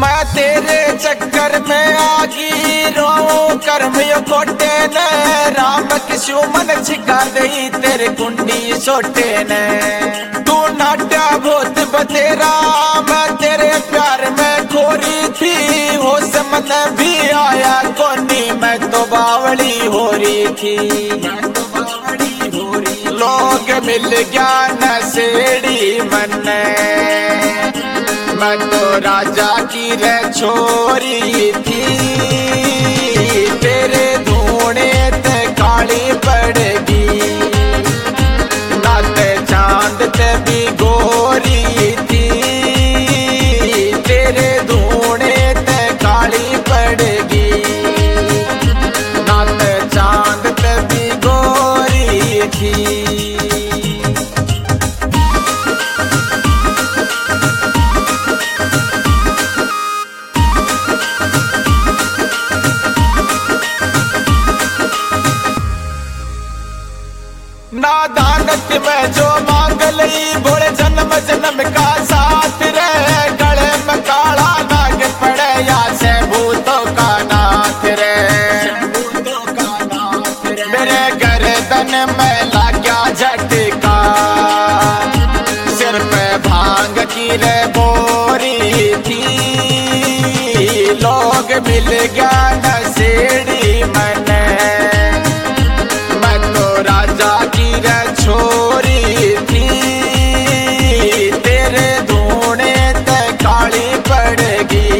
मैं तेरे चक्कर में आगी रो कर्म यो खोटे ने राम किसु मन छिका दई तेरे कुंडी सोटे ने तू नाट्या भूत बतेरा मैं तेरे प्यार में खोरी थी होश मन भी आया कोनी मैं तो बावली हो रही थी लोग मिल गया नसेड़ी मन मैं तो राजा की रे छोरी थी तेरे धूणे ते काली पड़गी नाते चांद ते भी गोरी थी तेरे धूणे ते काली पड़गी नाते चांद ते भी गोरी थी। नादानत में जो मांग लई बोले जन्म जन्म का साथ रहे गले में काला नाग पड़े या से भूतों का नाथ रे मेरे गर्दन में लाग्या झटका सिर पे भांग की रे बोरी थी लोग मिल गया नसेड़ी मन छोरी थी तेरे धूणे ते काली पड़गी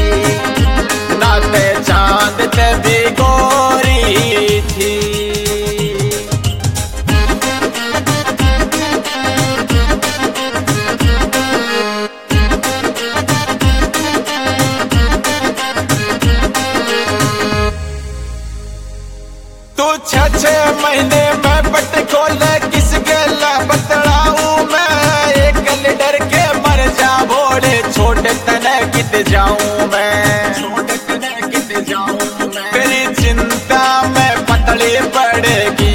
नाते चांद ते भी गोरी थी। तू 6 महीने में पट खोले किस गला बतलाऊं मैं एक डर के मर जा भोले छोटे तने कित जाऊं मैं तेरी चिंता में पतली पड़ेगी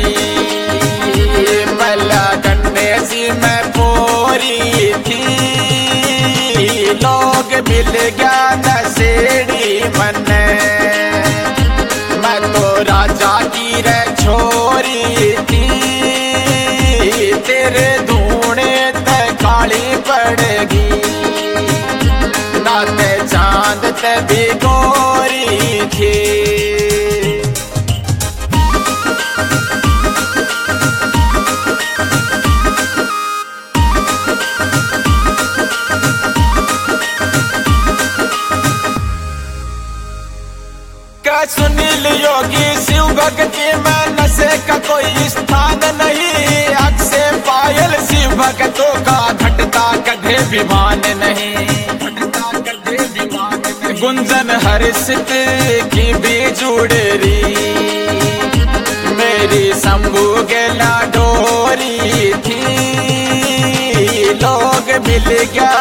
पहला गन्ने सी मैं पोरी थी लोग मिल गया नसेड़ी मन मैं तो राजा की रे छोरी थी तेरे धूणे ते काली पड़गी नाते चांद ते भी गोरी थी। सुनील योगी शिव भक्ति में नशे का कोई स्थान नहीं अक्से पायल शिव भक्तों का घटता कदे विमान नहीं गुंजन हर्षित की भी जुड़री मेरी शंभू गेला डोरी थी लोग मिल गया